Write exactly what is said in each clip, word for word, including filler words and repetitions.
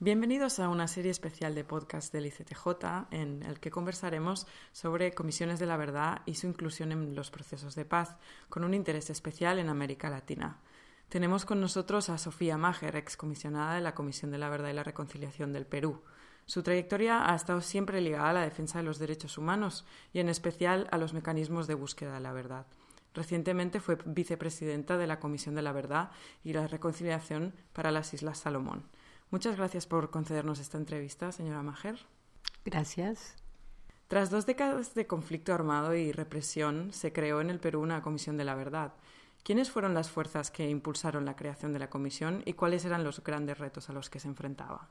Bienvenidos a una serie especial de podcast del I C T J en el que conversaremos sobre comisiones de la verdad y su inclusión en los procesos de paz, con un interés especial en América Latina. Tenemos con nosotros a Sofía Maher, excomisionada de la Comisión de la Verdad y la Reconciliación del Perú. Su trayectoria ha estado siempre ligada a la defensa de los derechos humanos y en especial a los mecanismos de búsqueda de la verdad. Recientemente fue vicepresidenta de la Comisión de la Verdad y la Reconciliación para las Islas Salomón. Muchas gracias por concedernos esta entrevista, señora Maher. Gracias. Tras dos décadas de conflicto armado y represión, se creó en el Perú una Comisión de la Verdad. ¿Quiénes fueron las fuerzas que impulsaron la creación de la comisión y cuáles eran los grandes retos a los que se enfrentaba?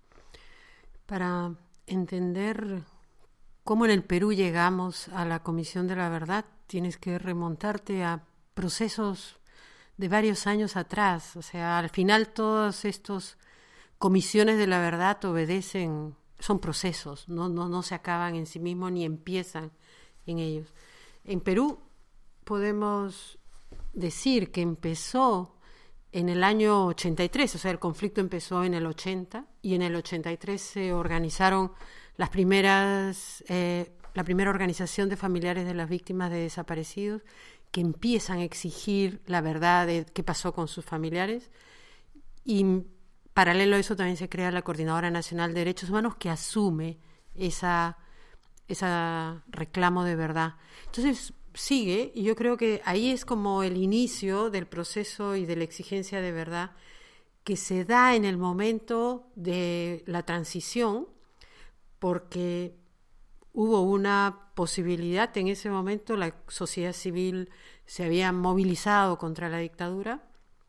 Para entender cómo en el Perú llegamos a la Comisión de la Verdad, tienes que remontarte a procesos de varios años atrás. O sea, al final todos estos comisiones de la verdad obedecen, son procesos, no, no, no se acaban en sí mismos ni empiezan en ellos. En Perú podemos decir que empezó en el año ochenta y tres, o sea, el conflicto empezó en el ochenta y en el ochenta y tres se organizaron las primeras, eh, la primera organización de familiares de las víctimas de desaparecidos que empiezan a exigir la verdad de qué pasó con sus familiares. Y paralelo a eso también se crea la Coordinadora Nacional de Derechos Humanos que asume esa, esa reclamo de verdad. Entonces sigue, y yo creo que ahí es como el inicio del proceso y de la exigencia de verdad que se da en el momento de la transición, porque hubo una posibilidad en ese momento, la sociedad civil se había movilizado contra la dictadura,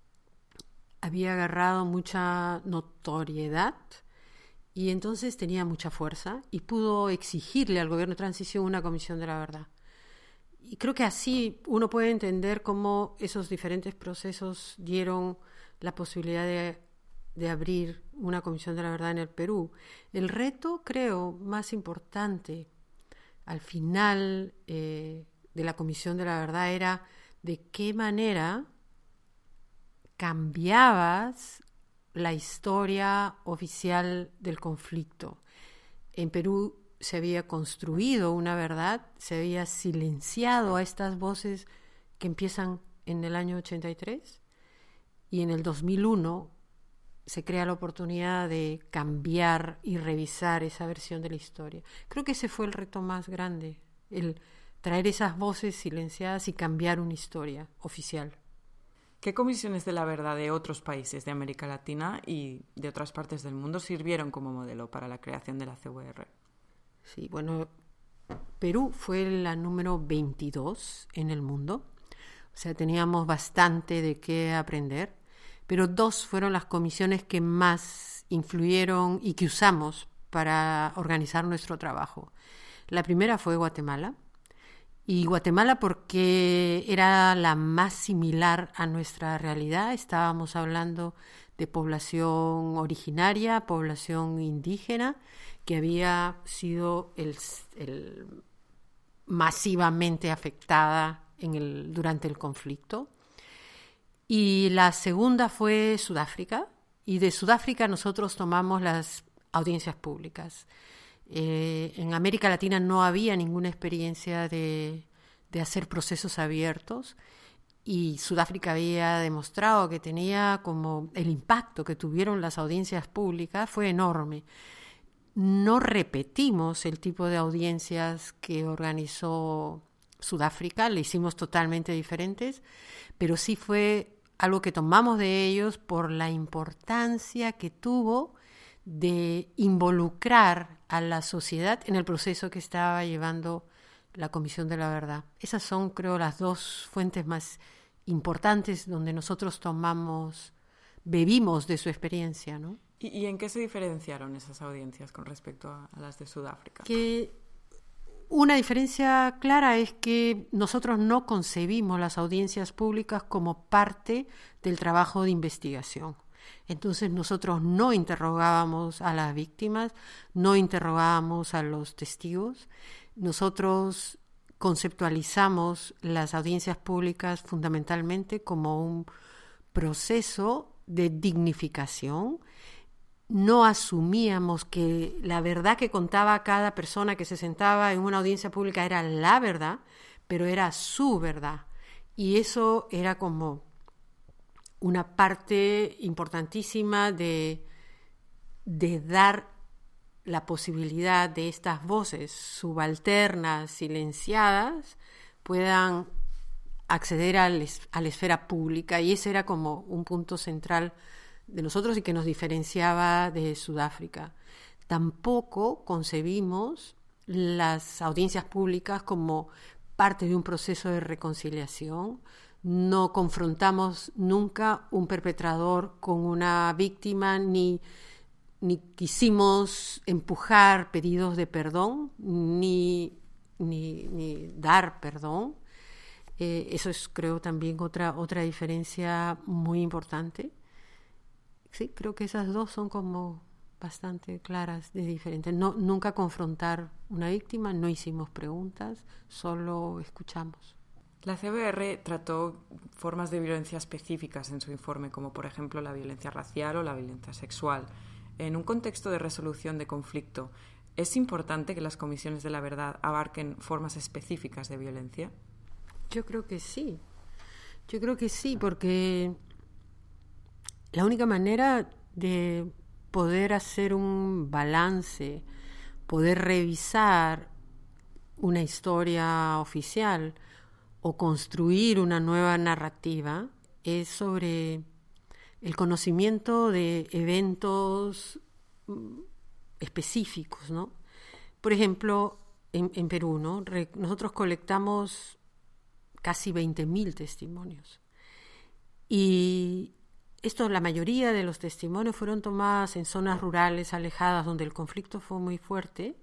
había agarrado mucha notoriedad y entonces tenía mucha fuerza y pudo exigirle al gobierno de transición una comisión de la verdad. Y creo que así uno puede entender cómo esos diferentes procesos dieron la posibilidad de, de abrir una comisión de la verdad en el Perú. El reto, creo, más importante al final eh, de la comisión de la verdad era de qué manera cambiabas la historia oficial del conflicto. En Perú se había construido una verdad, se había silenciado a estas voces que empiezan en el año ochenta y tres y en el dos mil uno se crea la oportunidad de cambiar y revisar esa versión de la historia. Creo que ese fue el reto más grande, el traer esas voces silenciadas y cambiar una historia oficial. ¿Qué comisiones de la verdad de otros países de América Latina y de otras partes del mundo sirvieron como modelo para la creación de la C V R? Sí, bueno, Perú fue la número veintidós en el mundo, o sea, teníamos bastante de qué aprender, pero dos fueron las comisiones que más influyeron y que usamos para organizar nuestro trabajo. La primera fue Guatemala, y Guatemala porque era la más similar a nuestra realidad. Estábamos hablando de población originaria, población indígena, que había sido el, el masivamente afectada en el, durante el conflicto. Y la segunda fue Sudáfrica, y de Sudáfrica nosotros tomamos las audiencias públicas. Eh, en América Latina no había ninguna experiencia de, de hacer procesos abiertos y Sudáfrica había demostrado que tenía como el impacto que tuvieron las audiencias públicas fue enorme. No repetimos el tipo de audiencias que organizó Sudáfrica, le hicimos totalmente diferentes, pero sí fue algo que tomamos de ellos por la importancia que tuvo de involucrar a la sociedad en el proceso que estaba llevando la Comisión de la Verdad. Esas son, creo, las dos fuentes más importantes donde nosotros tomamos, bebimos de su experiencia, ¿no? ¿Y, y en qué se diferenciaron esas audiencias con respecto a, a las de Sudáfrica? Que una diferencia clara es que nosotros no concebimos las audiencias públicas como parte del trabajo de investigación. Entonces nosotros no interrogábamos a las víctimas, no interrogábamos a los testigos. Nosotros conceptualizamos las audiencias públicas fundamentalmente como un proceso de dignificación, no asumíamos que la verdad que contaba cada persona que se sentaba en una audiencia pública era la verdad, pero era su verdad. Y eso era como una parte importantísima de, de dar la posibilidad de estas voces subalternas, silenciadas, puedan acceder al, a la esfera pública. Y ese era como un punto central de nosotros y que nos diferenciaba de Sudáfrica. Tampoco concebimos las audiencias públicas como parte de un proceso de reconciliación. No confrontamos nunca un perpetrador con una víctima, ni, ni quisimos empujar pedidos de perdón, ni, ni, ni dar perdón. Eh, eso es, creo, también otra, otra diferencia muy importante. Sí, creo que esas dos son como bastante claras de diferentes. No, nunca confrontar una víctima, no hicimos preguntas, solo escuchamos. La C B R trató formas de violencia específicas en su informe, como por ejemplo la violencia racial o la violencia sexual. En un contexto de resolución de conflicto, ¿es importante que las comisiones de la verdad abarquen formas específicas de violencia? Yo creo que sí. Yo creo que sí, porque la única manera de poder hacer un balance, poder revisar una historia oficial o construir una nueva narrativa es sobre el conocimiento de eventos específicos, ¿no? Por ejemplo, en, en Perú, ¿no? Re, nosotros colectamos casi veinte mil testimonios. Y esto, la mayoría de los testimonios fueron tomados en zonas rurales, alejadas, donde el conflicto fue muy fuerte.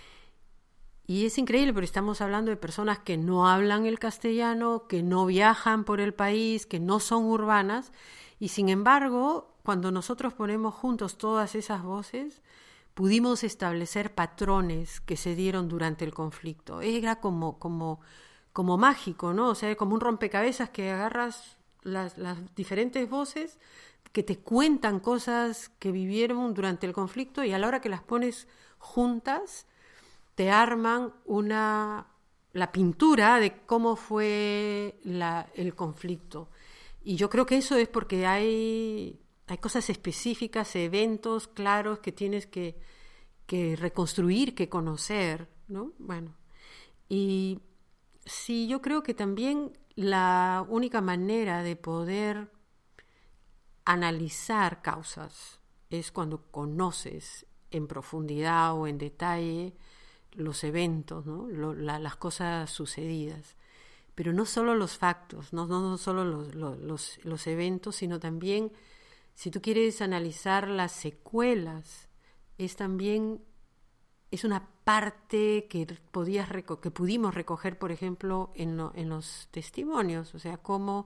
Y es increíble, porque estamos hablando de personas que no hablan el castellano, que no viajan por el país, que no son urbanas. Y sin embargo, cuando nosotros ponemos juntos todas esas voces, pudimos establecer patrones que se dieron durante el conflicto. Era como, como, como mágico, ¿no? O sea, como un rompecabezas que agarras las, las diferentes voces que te cuentan cosas que vivieron durante el conflicto, y a la hora que las pones juntas te arman una, la pintura de cómo fue la, el conflicto. Y yo creo que eso es porque hay, hay cosas específicas, eventos claros que tienes que, que reconstruir, que conocer, ¿no? Bueno, y sí, yo creo que también la única manera de poder analizar causas es cuando conoces en profundidad o en detalle los eventos, ¿no? Lo, la, las cosas sucedidas. Pero no solo los factos, no, no, no solo los, los, los eventos, sino también, si tú quieres analizar las secuelas, es también, es una parte que, podías, que pudimos recoger, por ejemplo, en, lo, en los testimonios, o sea, cómo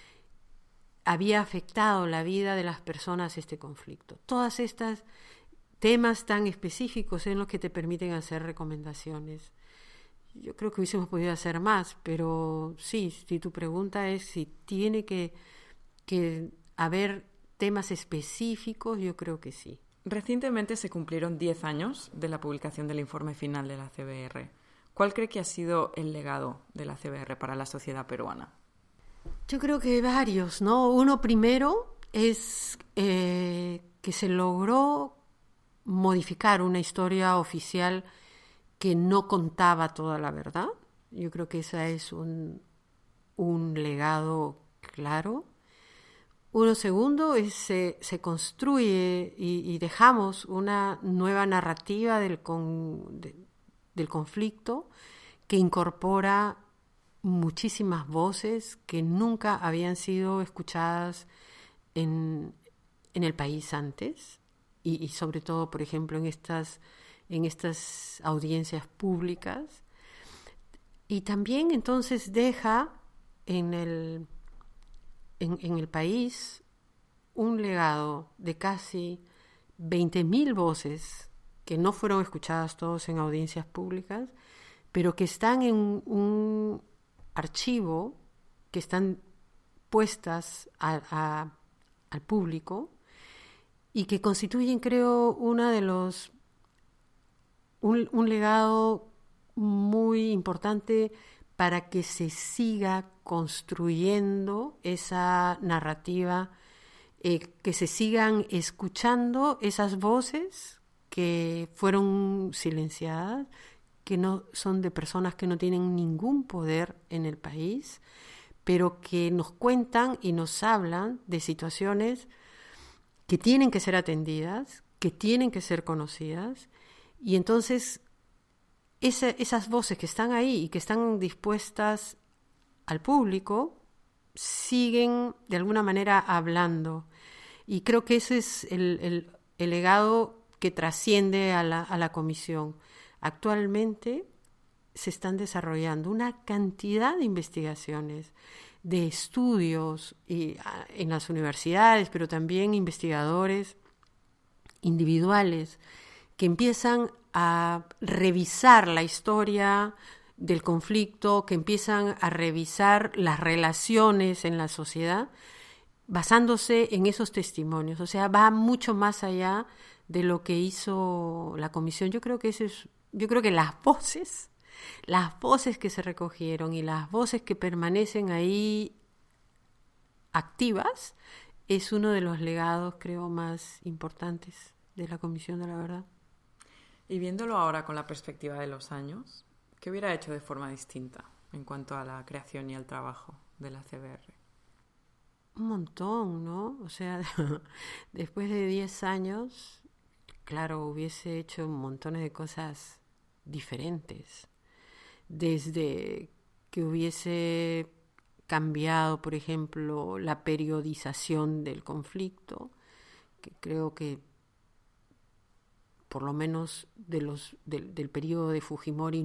había afectado la vida de las personas este conflicto. Todas estas temas tan específicos son los que te permiten hacer recomendaciones. Yo creo que hubiésemos podido hacer más, pero sí, si tu pregunta es si tiene que, que haber temas específicos, yo creo que sí. Recientemente se cumplieron diez años de la publicación del informe final de la C B R. ¿Cuál cree que ha sido el legado de la C B R para la sociedad peruana? Yo creo que varios, ¿no? Uno primero es eh, que se logró modificar una historia oficial que no contaba toda la verdad. Yo creo que ese es un, un legado claro. Uno segundo es se, se construye y, y dejamos una nueva narrativa del, con, de, del conflicto que incorpora muchísimas voces que nunca habían sido escuchadas en, en el país antes. Y, y sobre todo, por ejemplo, en estas, en estas audiencias públicas. Y también entonces deja en el, en, en el país un legado de casi veinte mil voces que no fueron escuchadas todos en audiencias públicas, pero que están en un archivo, que están puestas a, a, al público, y que constituyen, creo, una de los un, un legado muy importante para que se siga construyendo esa narrativa, eh, que se sigan escuchando esas voces que fueron silenciadas, que no son de personas que no tienen ningún poder en el país, pero que nos cuentan y nos hablan de situaciones que tienen que ser atendidas, que tienen que ser conocidas, y entonces esa, esas voces que están ahí y que están dispuestas al público siguen de alguna manera hablando. Y creo que ese es el, el, el legado que trasciende a la, a la comisión. Actualmente se están desarrollando una cantidad de investigaciones, de estudios y, en las universidades, pero también investigadores individuales que empiezan a revisar la historia del conflicto, que empiezan a revisar las relaciones en la sociedad, basándose en esos testimonios. O sea, va mucho más allá de lo que hizo la comisión. Yo creo que ese es, yo creo que las voces, las voces que se recogieron y las voces que permanecen ahí activas, es uno de los legados, creo, más importantes de la Comisión de la Verdad. Y viéndolo ahora con la perspectiva de los años, ¿qué hubiera hecho de forma distinta en cuanto a la creación y al trabajo de la C B R? Un montón, ¿no? O sea, después de diez años, claro, hubiese hecho montones de cosas diferentes. Desde que hubiese cambiado, por ejemplo, la periodización del conflicto, que creo que por lo menos de los del, del periodo de Fujimori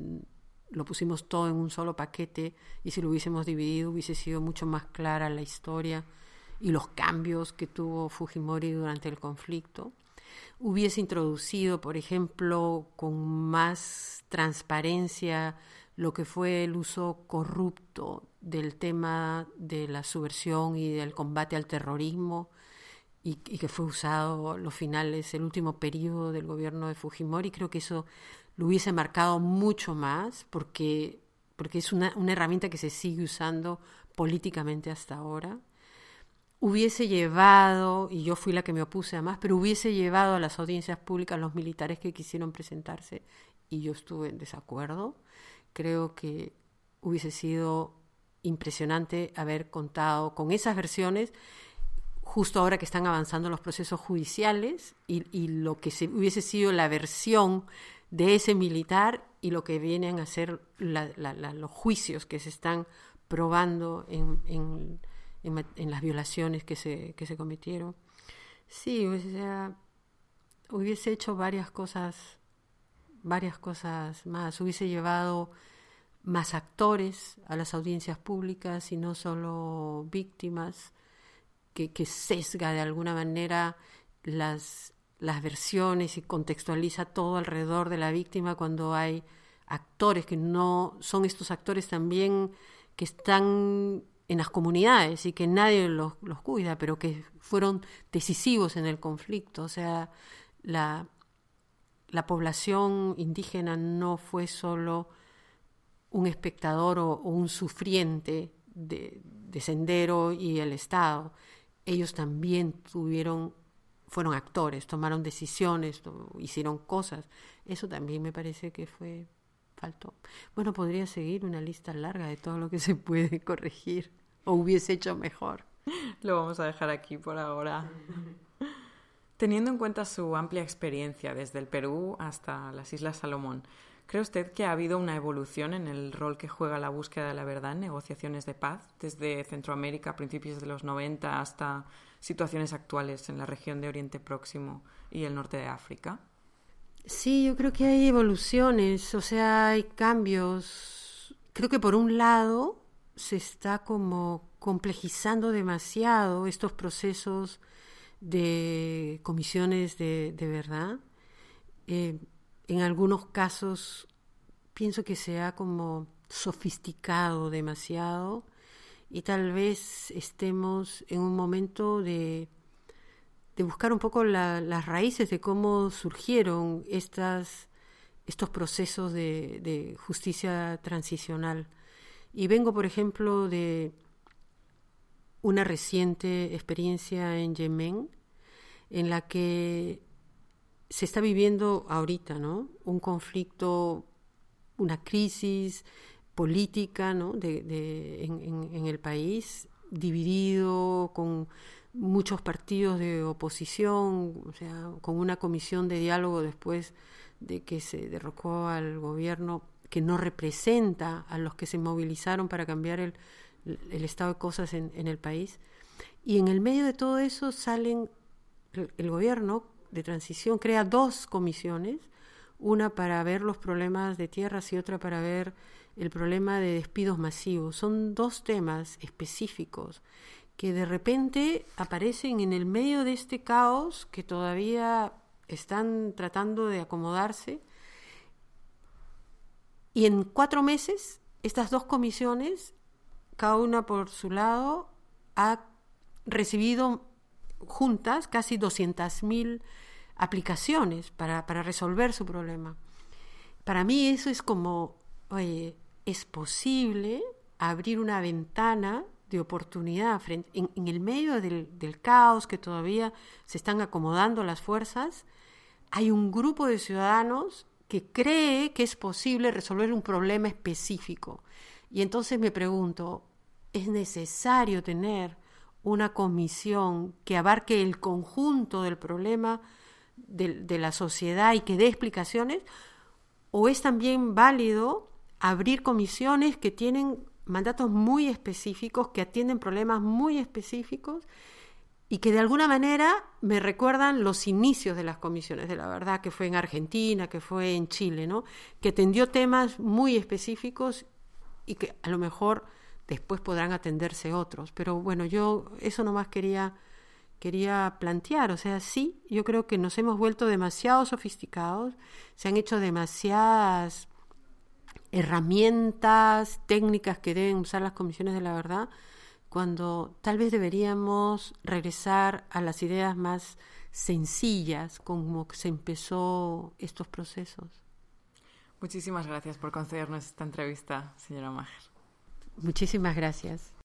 lo pusimos todo en un solo paquete, y si lo hubiésemos dividido hubiese sido mucho más clara la historia y los cambios que tuvo Fujimori durante el conflicto. Hubiese introducido, por ejemplo, con más transparencia lo que fue el uso corrupto del tema de la subversión y del combate al terrorismo, y, y que fue usado los finales, el último periodo del gobierno de Fujimori. Creo que eso lo hubiese marcado mucho más, porque, porque es una, una herramienta que se sigue usando políticamente hasta ahora. Hubiese llevado, y yo fui la que me opuse además, pero hubiese llevado a las audiencias públicas a los militares que quisieron presentarse, y yo estuve en desacuerdo. Creo que hubiese sido impresionante haber contado con esas versiones justo ahora que están avanzando los procesos judiciales, y, y lo que se, hubiese sido la versión de ese militar y lo que vienen a ser la, la, la, los juicios que se están probando en, en, en, en las violaciones que se, que se cometieron. Sí, o sea, hubiese hecho varias cosas, varias cosas más. Hubiese llevado más actores a las audiencias públicas y no solo víctimas, que, que sesga de alguna manera las, las versiones y contextualiza todo alrededor de la víctima, cuando hay actores que no son estos actores también que están en las comunidades y que nadie los, los cuida, pero que fueron decisivos en el conflicto. O sea, la, la población indígena no fue solo un espectador o, o un sufriente de, de Sendero y el Estado. Ellos también tuvieron, fueron actores, tomaron decisiones, hicieron cosas. Eso también me parece que fue, faltó. Bueno, podría seguir una lista larga de todo lo que se puede corregir o hubiese hecho mejor. Lo vamos a dejar aquí por ahora. Teniendo en cuenta su amplia experiencia desde el Perú hasta las Islas Salomón, ¿cree usted que ha habido una evolución en el rol que juega la búsqueda de la verdad en negociaciones de paz, desde Centroamérica a principios de los noventa hasta situaciones actuales en la región de Oriente Próximo y el norte de África? Sí, yo creo que hay evoluciones, o sea, hay cambios. Creo que por un lado se está como complejizando demasiado estos procesos de comisiones de, de verdad. Eh, En algunos casos pienso que se ha como sofisticado demasiado, y tal vez estemos en un momento de, de buscar un poco la, las raíces de cómo surgieron estas, estos procesos de, de justicia transicional. Y vengo, por ejemplo, de una reciente experiencia en Yemen, en la que se está viviendo ahorita, ¿no?, un conflicto, una crisis política, ¿no?, de, de, en, en, en el país, dividido, con muchos partidos de oposición, o sea, con una comisión de diálogo después de que se derrocó al gobierno que no representa a los que se movilizaron para cambiar el, el estado de cosas en, en el país. Y en el medio de todo eso salen, el, el gobierno de transición crea dos comisiones, una para ver los problemas de tierras y otra para ver el problema de despidos masivos. Son dos temas específicos que de repente aparecen en el medio de este caos que todavía están tratando de acomodarse. Y en cuatro meses, estas dos comisiones, cada una por su lado, ha recibido juntas casi doscientas mil aplicaciones para, para resolver su problema. Para mí eso es como, oye, es posible abrir una ventana de oportunidad frente, en, en el medio del, del caos que todavía se están acomodando las fuerzas. Hay un grupo de ciudadanos que cree que es posible resolver un problema específico. Y entonces me pregunto, ¿es necesario tener una comisión que abarque el conjunto del problema de, de la sociedad y que dé explicaciones? ¿O es también válido abrir comisiones que tienen mandatos muy específicos, que atienden problemas muy específicos y que de alguna manera me recuerdan los inicios de las comisiones de la verdad, que fue en Argentina, que fue en Chile, ¿no?, que atendió temas muy específicos y que a lo mejor después podrán atenderse otros? Pero bueno, yo eso nomás quería, quería plantear. O sea, sí, yo creo que nos hemos vuelto demasiado sofisticados, se han hecho demasiadas herramientas técnicas que deben usar las comisiones de la verdad, cuando tal vez deberíamos regresar a las ideas más sencillas como se empezó estos procesos. Muchísimas gracias por concedernos esta entrevista, señora Maher. Muchísimas gracias.